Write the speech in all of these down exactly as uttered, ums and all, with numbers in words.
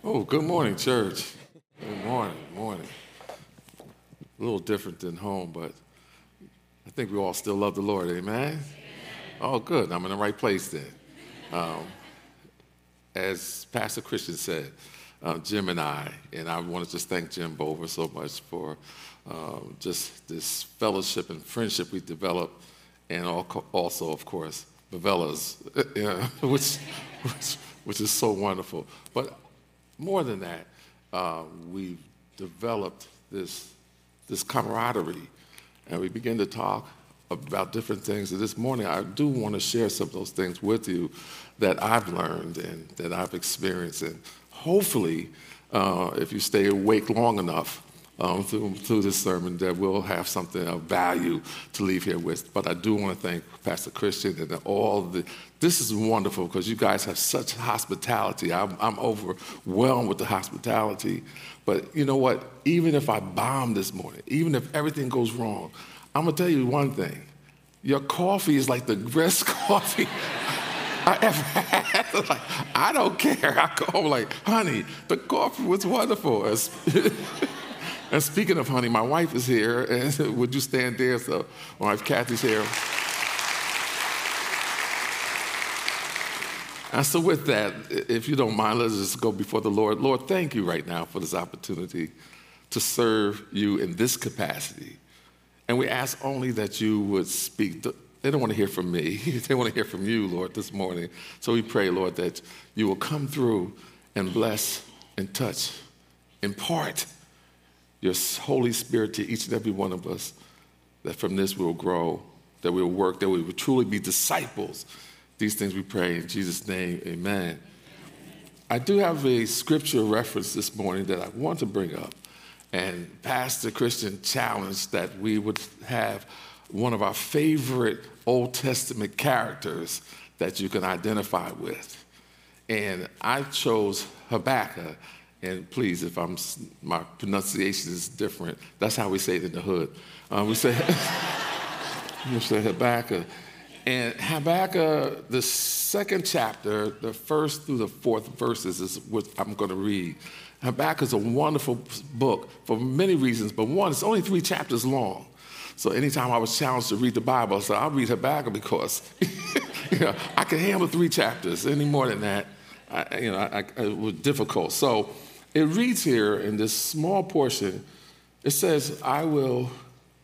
Oh, good morning, church. Good morning, morning. A little different than home, but I think we all still love the Lord, amen? Oh, good. I'm in the right place then. Um, as Pastor Christian said, uh, Jim and I, and I want to just thank Jim Bover so much for um, just this fellowship and friendship we developed, and also, of course, Bavella's, yeah, which, which, which is so wonderful. But more than that, uh, we've developed this, this camaraderie, and we begin to talk about different things. And this morning, I do want to share some of those things with you that I've learned and that I've experienced. And hopefully, uh, if you stay awake long enough um, through, through this sermon, that we'll have something of value to leave here with. But I do want to thank Pastor Christian and all the, this is wonderful because you guys have such hospitality. I'm, I'm overwhelmed with the hospitality. But you know what? Even if I bomb this morning, even if everything goes wrong, I'm going to tell you one thing. Your coffee is like the best coffee I ever had. Like, I don't care. I go home like, honey, the coffee was wonderful. And speaking of honey, my wife is here. And would you stand there? So my wife Kathy's here. And so with that, if you don't mind, let's just go before the Lord. Lord, thank you right now for this opportunity to serve you in this capacity. And we ask only that you would speak. They don't want to hear from me. They want to hear from you, Lord, this morning. So we pray, Lord, that you will come through and bless and touch, impart your Holy Spirit to each and every one of us, that from this we'll grow, that we'll work, that we will truly be disciples. These things we pray in Jesus' name, amen. I do have a scripture reference this morning that I want to bring up. And Pastor Christian challenged that we would have one of our favorite Old Testament characters that you can identify with. And I chose Habakkuk. And please, if I'm my pronunciation is different, that's how we say it in the hood. Uh, we say, we say Habakkuk. And Habakkuk, the second chapter, the first through the fourth verses is what I'm going to read. Habakkuk is a wonderful book for many reasons, but one, it's only three chapters long. So anytime I was challenged to read the Bible, I said, I'll read Habakkuk because you know, I can handle three chapters. Any more than that, I, you know, I, I, it was difficult. So it reads here in this small portion, it says, I will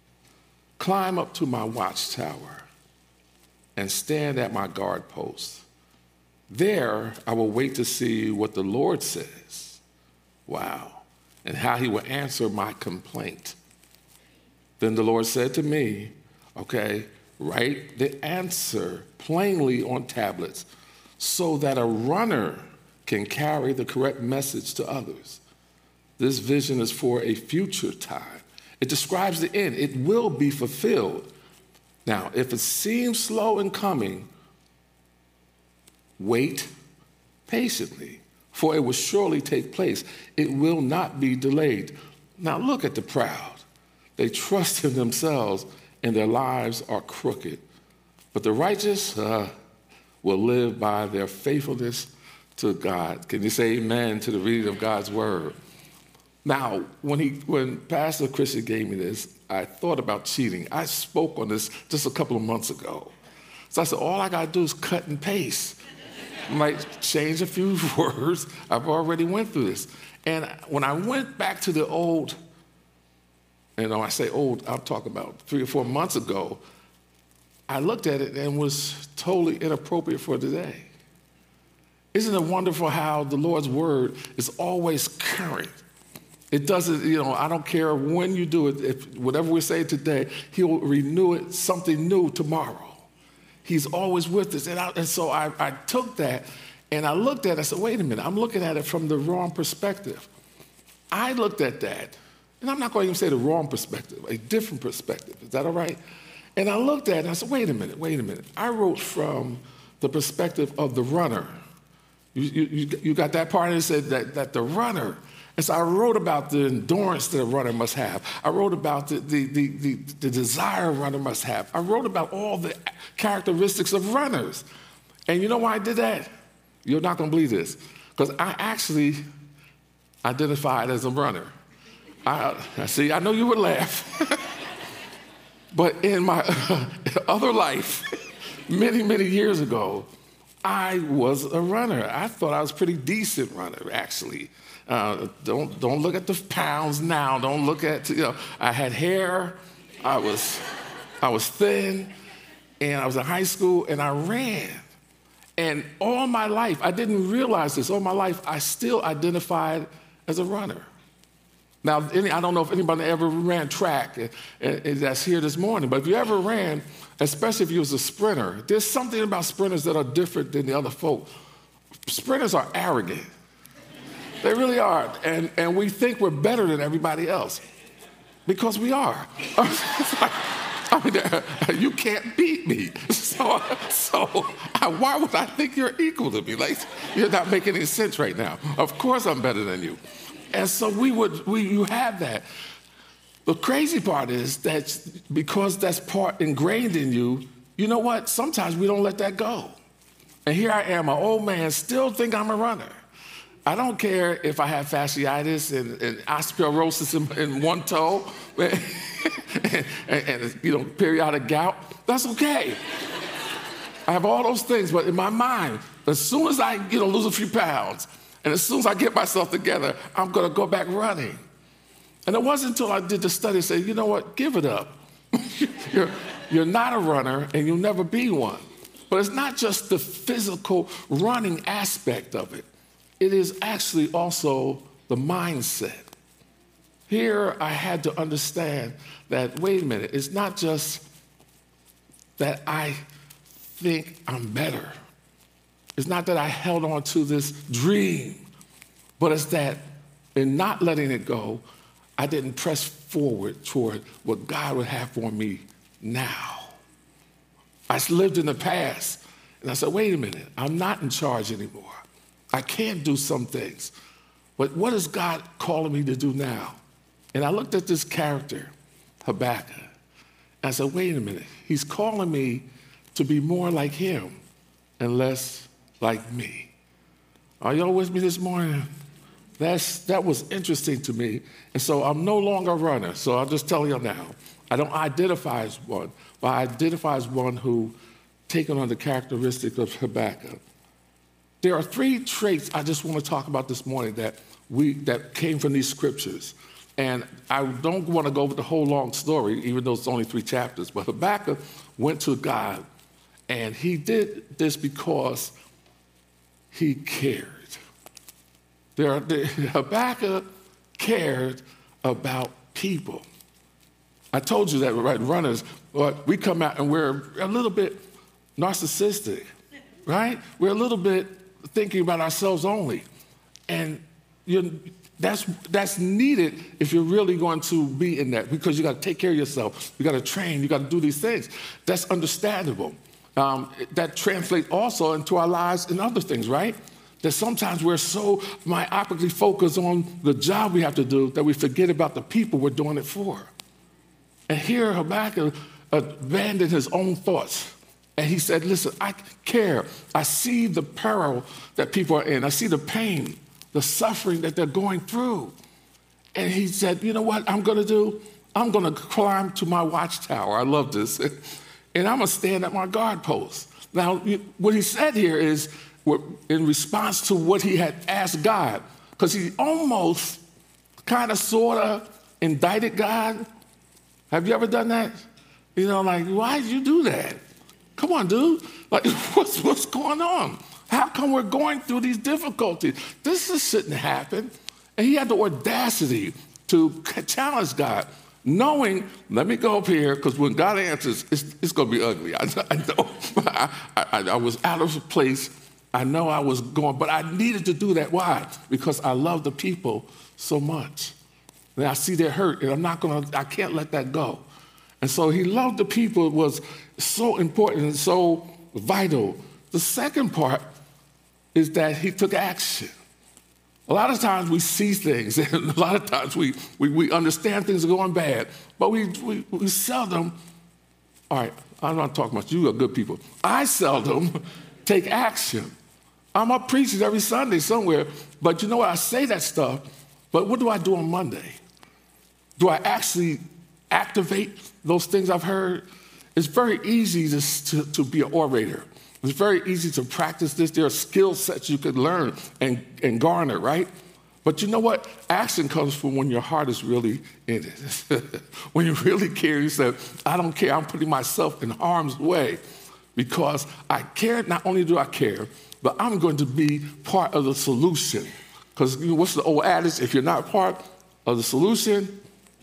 climb up to my watchtower and stand at my guard post. There I will wait to see what the Lord says. Wow. And how he will answer my complaint. Then the Lord said to me, okay, write the answer plainly on tablets so that a runner can carry the correct message to others. This vision is for a future time. It describes the end. It will be fulfilled. Now, if it seems slow in coming, wait patiently, for it will surely take place. It will not be delayed. Now look at the proud. They trust in themselves, and their lives are crooked. But the righteous uh, will live by their faithfulness to God. Can you say amen to the reading of God's word? Now, when he, when Pastor Christian gave me this, I thought about cheating. I spoke on this just a couple of months ago. So I said, all I got to do is cut and paste. I might change a few words. I've already went through this. And when I went back to the old, and when I say old, I'm talking about three or four months ago, I looked at it and was totally inappropriate for today. Isn't it wonderful how the Lord's word is always current? It doesn't, you know, I don't care when you do it. If whatever we say today, he'll renew it, something new tomorrow. He's always with us. And, I, and so I, I took that and I looked at it. I said, wait a minute, I'm looking at it from the wrong perspective. I looked at that, and I'm not going to even say the wrong perspective, a different perspective. Is that all right? And I looked at it and I said, wait a minute, wait a minute. I wrote from the perspective of the runner. You, you, you got that part? And it said that, that the runner. And so I wrote about the endurance that a runner must have. I wrote about the, the, the, the, the desire a runner must have. I wrote about all the characteristics of runners. And you know why I did that? You're not going to believe this. Because I actually identified as a runner. I, see, I know you would laugh. But in my other life, many, many years ago, I was a runner. I thought I was a pretty decent runner, actually. Uh, don't, don't look at the pounds now. Don't look at, you know, I had hair. I was, I was thin. And I was in high school, and I ran. And all my life, I didn't realize this, all my life, I still identified as a runner. Now, any, I don't know if anybody ever ran track and, and that's here this morning, but if you ever ran, especially if you was a sprinter, there's something about sprinters that are different than the other folk. Sprinters are arrogant. They really are. And, and we think we're better than everybody else because we are. I mean, you can't beat me. So, so why would I think you're equal to me? Like, you're not making any sense right now. Of course I'm better than you. And so we would, we, you have that. The crazy part is that because that's part ingrained in you, you know what? Sometimes we don't let that go. And here I am, an old man, still think I'm a runner. I don't care if I have fasciitis and, and osteoporosis in, in one toe and, and, and, you know, periodic gout. That's okay. I have all those things, but in my mind, as soon as I, you know, lose a few pounds, and as soon as I get myself together, I'm going to go back running. And it wasn't until I did the study, say, you know what, give it up. you're, you're not a runner, and you'll never be one. But it's not just the physical running aspect of it. It is actually also the mindset. Here, I had to understand that, wait a minute, it's not just that I think I'm better. It's not that I held on to this dream, but it's that in not letting it go, I didn't press forward toward what God would have for me now. I lived in the past, and I said, wait a minute, I'm not in charge anymore. I can't do some things, but what is God calling me to do now? And I looked at this character, Habakkuk, and I said, wait a minute, he's calling me to be more like him and less like me. Are y'all with me this morning? That's, that was interesting to me. And so I'm no longer a runner. So I'll just tell you now, I don't identify as one, but I identify as one who taken on the characteristic of Habakkuk. There are three traits I just want to talk about this morning that we that came from these scriptures. And I don't want to go over the whole long story, even though it's only three chapters. But Habakkuk went to God, and he did this because he cared. There are, the, Habakkuk cared about people. I told you that, right, runners, but we come out and we're a little bit narcissistic, right? We're a little bit thinking about ourselves only. And you're, that's, that's needed if you're really going to be in that, because you got to take care of yourself. You got to train. You got to do these things. That's understandable. Um, that translates also into our lives and other things, right? That sometimes we're so myopically focused on the job we have to do that we forget about the people we're doing it for. And here Habakkuk abandoned his own thoughts. And he said, listen, I care. I see the peril that people are in. I see the pain, the suffering that they're going through. And he said, you know what I'm going to do? I'm going to climb to my watchtower. I love this. And I'm going to stand at my guard post. Now, what he said here is in response to what he had asked God, because he almost kind of sort of indicted God. Have you ever done that? You know, like, why did you do that? Come on, dude. Like, what's, what's going on? How come we're going through these difficulties? This is, shouldn't happen. And he had the audacity to challenge God, knowing, let me go up here, because when God answers, it's, it's going to be ugly. I, I know. I, I, I was out of place. I know I was going, but I needed to do that. Why? Because I love the people so much. And I see their hurt, and I'm not going to, I can't let that go. And so he loved the people. It was so important and so vital. The second part is that he took action. A lot of times we see things, and a lot of times we, we, we understand things are going bad, but we, we, we seldom, all right, I'm not talking about you, are good people. I seldom take action. I'm up preaching every Sunday somewhere, but you know what? I say that stuff, But what do I do on Monday? Do I actually activate those things I've heard? It's very easy to, to, to be an orator. It's very easy to practice this. There are skill sets you could learn and, and garner, right? But you know what? Action comes from when your heart is really in it. When you really care, you say, I don't care. I'm putting myself in harm's way because I care. Not only do I care, but I'm going to be part of the solution. Because you know, what's the old adage? If you're not part of the solution,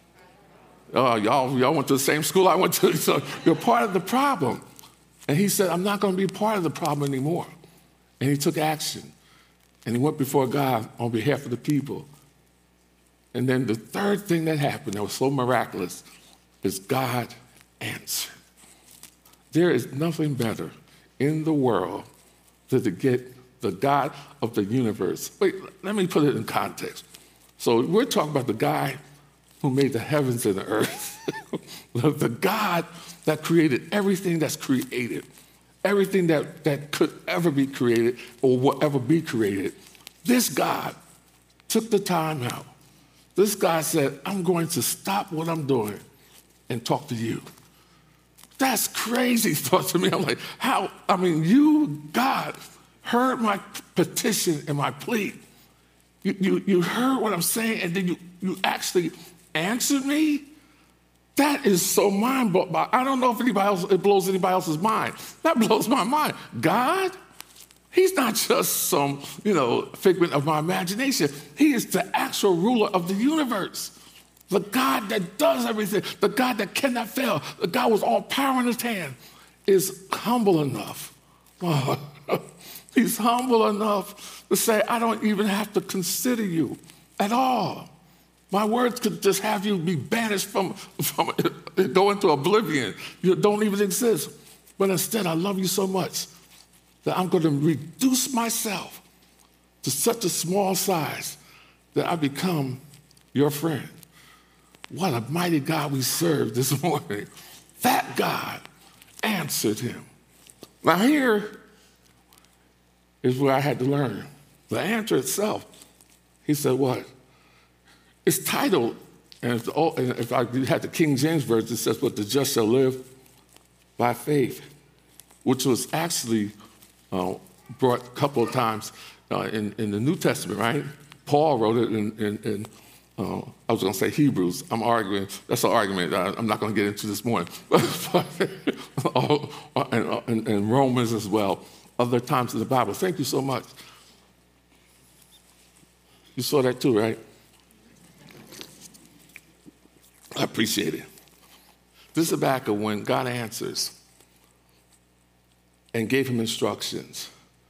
oh, y'all, y'all went to the same school I went to, so you're part of the problem. And he said, I'm not going to be part of the problem anymore. And he took action. And he went before God on behalf of the people. And then the third thing that happened that was so miraculous is God answered. There is nothing better in the world than to get the God of the universe. Wait, let me put it in context. So we're talking about the guy who made the heavens and the earth. The God that created everything that's created, everything that, that could ever be created or will ever be created. This God took the time out. This God said, I'm going to stop what I'm doing and talk to you. That's crazy thought to me. I'm like, how? I mean, you, God, heard my petition and my plea. You, you, you heard what I'm saying, and then you, you actually answered me? That is so mind-blowing. I don't know if anybody else, it blows anybody else's mind. That blows my mind. God, he's not just some, you know, figment of my imagination. He is the actual ruler of the universe. The God that does everything, the God that cannot fail, the God with all power in his hand is humble enough. Oh, he's humble enough to say, I don't even have to consider you at all. My words could just have you be banished from, from go into oblivion. You don't even exist. But instead, I love you so much that I'm going to reduce myself to such a small size that I become your friend. What a mighty God we serve this morning. That God answered him. Now here is where I had to learn. The answer itself, he said what? It's titled, and if, the, and if I had the King James Version, it says, what the just shall live by faith, which was actually uh, brought a couple of times uh, in, in the New Testament, right? Paul wrote it in, in, in uh, I was going to say Hebrews. I'm arguing. That's an argument I, I'm not going to get into this morning. and, and, and Romans as well, other times in the Bible. Thank you so much. You saw that too, right? I appreciate it. This is back of when God answers and gave him instructions.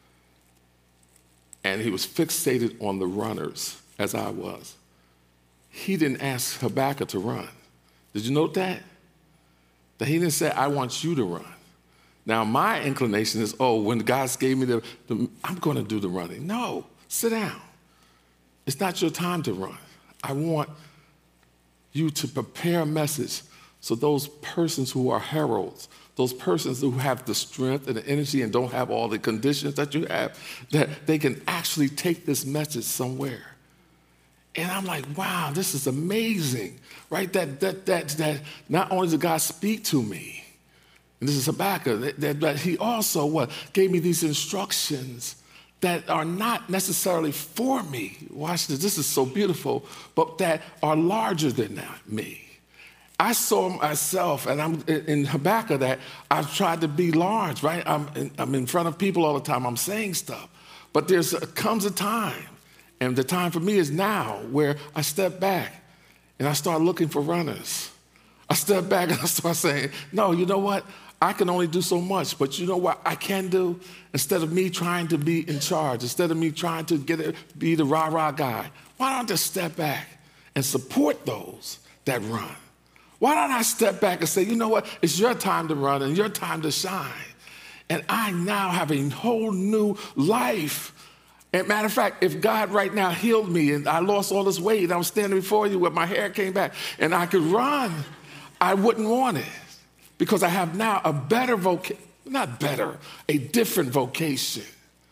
And he was fixated on the runners, as I was. He didn't ask Habakkuk to run. Did you note that? That he didn't say, I want you to run. Now, my inclination is, oh, when God gave me the, the I'm going to do the running. No, sit down. It's not your time to run. I want you to prepare a message so those persons who are heralds, those persons who have the strength and the energy and don't have all the conditions that you have, that they can actually take this message somewhere. And I'm like, wow, this is amazing, right? That that that that not only did God speak to me, and this is Habakkuk, that, that, that he also what gave me these instructions that are not necessarily for me. Watch this, this is so beautiful, but that are larger than that, me. I saw myself, and I'm in Habakkuk that I've tried to be large, right? I'm in, I'm in front of people all the time. I'm saying stuff. But there comes a time, and the time for me is now, where I step back and I start looking for runners. I step back and I start saying, no, you know what? I can only do so much, but you know what I can do? Instead of me trying to be in charge, instead of me trying to get it, be the rah-rah guy, why don't I just step back and support those that run? Why don't I step back and say, you know what? It's your time to run and your time to shine. And I now have a whole new life. And matter of fact, if God right now healed me and I lost all this weight and I was standing before you with my hair came back and I could run, I wouldn't want it. Because I have now a better vocation, not better, a different vocation.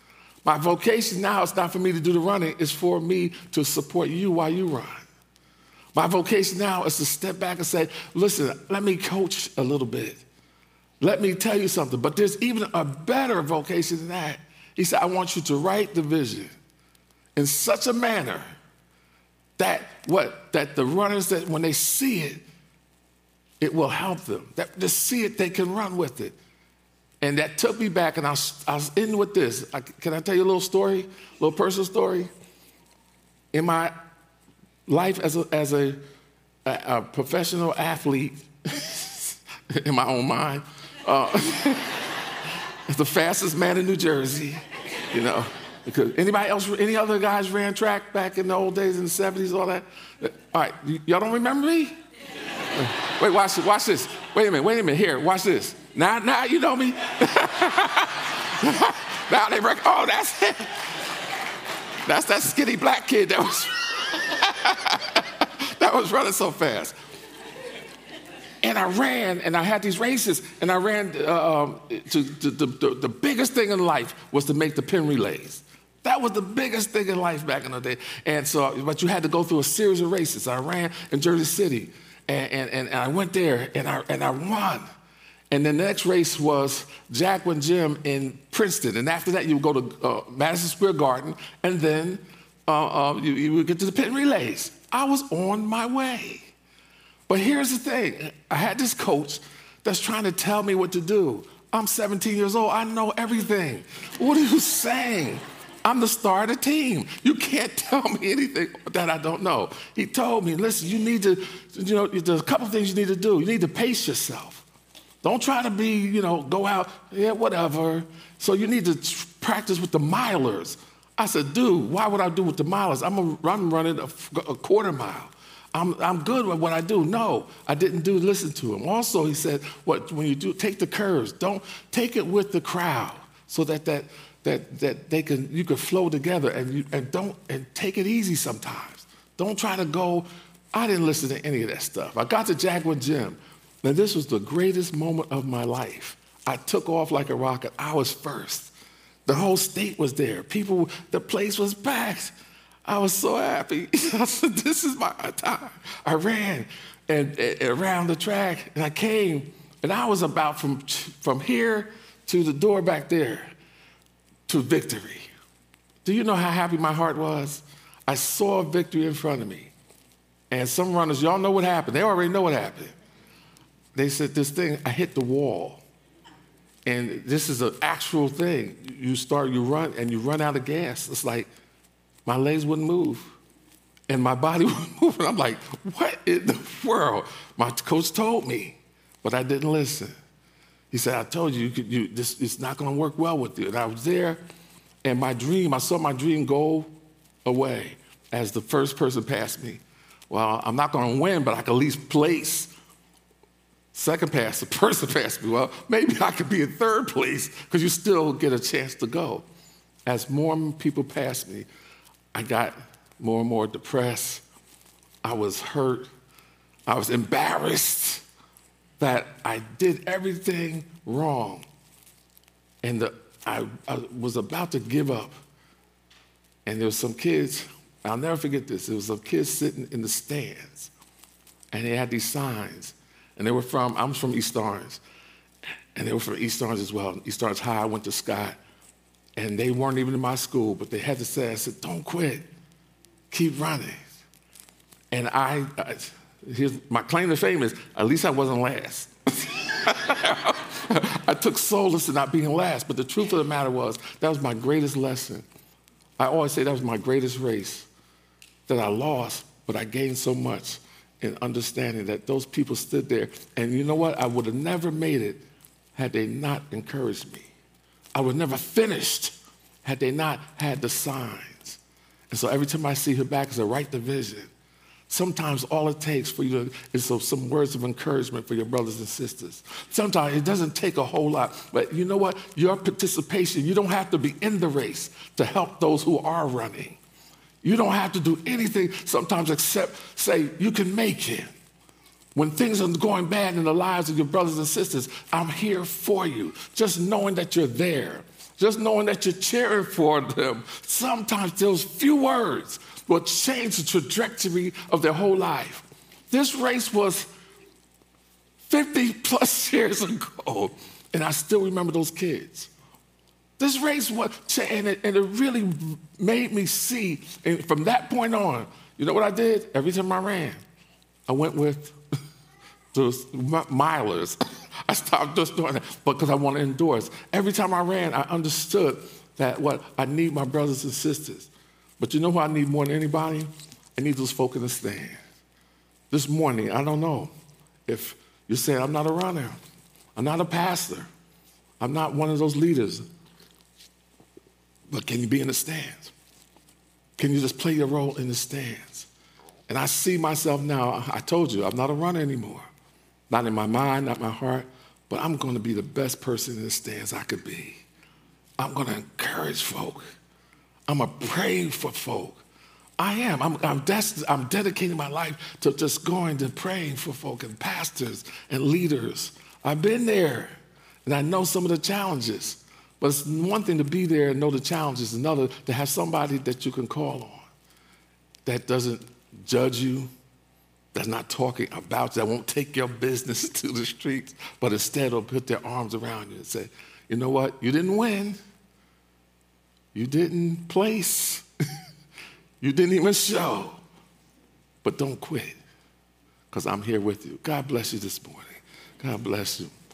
My vocation now is not for me to do the running, it's for me to support you while you run. My vocation now is to step back and say, listen, let me coach a little bit. Let me tell you something. But there's even a better vocation than that. He said, I want you to write the vision in such a manner that what that the runners, that when they see it, it will help them. That to see it, they can run with it. And that took me back, and I was, I was in with this. I, can I tell you a little story, a little personal story? In my life as a, as a, a, a professional athlete, in my own mind, uh, the fastest man in New Jersey, you know. Because anybody else, any other guys ran track back in the old days in the seventies, all that? All right, y- y'all don't remember me? Wait, watch this, watch this. Wait a minute, wait a minute, here, watch this. Now, now you know me. Now they reckon, oh, that's it. That's that skinny black kid that was, that was running so fast. And I ran, and I had these races, and I ran uh, um, to, to, to, to the biggest thing in life was to make the pin relays. That was the biggest thing in life back in the day. And so, but you had to go through a series of races. I ran in Jersey City, and, and, and I went there, and I, and I won. And the next race was Jacqueline Gym in Princeton. And after that, you would go to uh, Madison Square Garden, and then uh, uh, you, you would get to the pin relays. I was on my way. But here's the thing. I had this coach that's trying to tell me what to do. I'm seventeen years old. I know everything. What are you saying? I'm the star of the team. You can't tell me anything that I don't know. He told me, listen, you need to, you know, there's a couple things you need to do. You need to pace yourself. Don't try to be, you know, go out, yeah, whatever. So you need to practice with the milers. I said, dude, why would I do with the milers? I'm, a, I'm running a, a quarter mile. I'm, I'm good with what I do. No, I didn't do listen to him. Also, he said, what when you do, take the curves. Don't take it with the crowd so that that that that they can you can flow together, and you and don't and take it easy sometimes. Don't try to go. I didn't listen to any of that stuff. I got to Jacqueline Gym, and this was the greatest moment of my life. I took off like a rocket. I was first. The whole state was there. People, the place was packed. I was so happy. I said, this is my time. I ran and, and around the track, and I came, and I was about from, from here to the door back there to victory. Do you know how happy my heart was? I saw victory in front of me. And some runners, y'all know what happened. They already know what happened. They said this thing, I hit the wall. And this is an actual thing. You start, you run, and you run out of gas. It's like, my legs wouldn't move, and my body wouldn't move. And I'm like, what in the world? My coach told me, but I didn't listen. He said, I told you, you, could, you this it's not going to work well with you. And I was there, and my dream, I saw my dream go away as the first person passed me. Well, I'm not going to win, but I can at least place. Second pass, the person passed me. Well, maybe I could be in third place because you still get a chance to go. As more people passed me, I got more and more depressed. I was hurt. I was embarrassed that I did everything wrong. And the, I, I was about to give up. And there were some kids, I'll never forget this, there was some kids sitting in the stands. And they had these signs. And they were from, I'm from East Orange. And they were from East Orange as well. East Orange High, I went to Scott. And they weren't even in my school, but they had to say, I said, don't quit. Keep running. And I, I here's my claim to fame is, at least I wasn't last. I took solace in not being last, but the truth of the matter was, that was my greatest lesson. I always say that was my greatest race, that I lost, but I gained so much in understanding that those people stood there. And you know what? I would have never made it had they not encouraged me. I would never finished had they not had the signs. And so every time I see her back, it's a right division. Sometimes all it takes for you to, is some, some words of encouragement for your brothers and sisters. Sometimes it doesn't take a whole lot. But you know what? Your participation, you don't have to be in the race to help those who are running. You don't have to do anything sometimes except say, you can make it. When things are going bad in the lives of your brothers and sisters, I'm here for you. Just knowing that you're there. just knowing that you're cheering for them, sometimes those few words will change the trajectory of their whole life. This race was fifty plus years ago, and I still remember those kids. This race was, and it, and it really made me see, and from that point on, you know what I did? Every time I ran, I went with those milers. I stopped just doing that because I want to endorse. Every time I ran, I understood that what I need my brothers and sisters. But you know what I need more than anybody? I need those folk in the stand. This morning, I don't know if you're saying, I'm not a runner, I'm not a pastor, I'm not one of those leaders, but can you be in the stands? Can you just play your role in the stands? And I see myself now, I told you, I'm not a runner anymore. Not in my mind, not my heart, but I'm going to be the best person in the stands I could be. I'm going to encourage folk. I'm going to pray for folk. I am. I'm, I'm, des- I'm dedicating my life to just going to praying for folk and pastors and leaders. I've been there, and I know some of the challenges. But it's one thing to be there and know the challenges, another to have somebody that you can call on that doesn't judge you, that's not talking about you, that won't take your business to the streets, but instead will put their arms around you and say, you know what, you didn't win. You didn't place. You didn't even show. But don't quit, because I'm here with you. God bless you this morning. God bless you.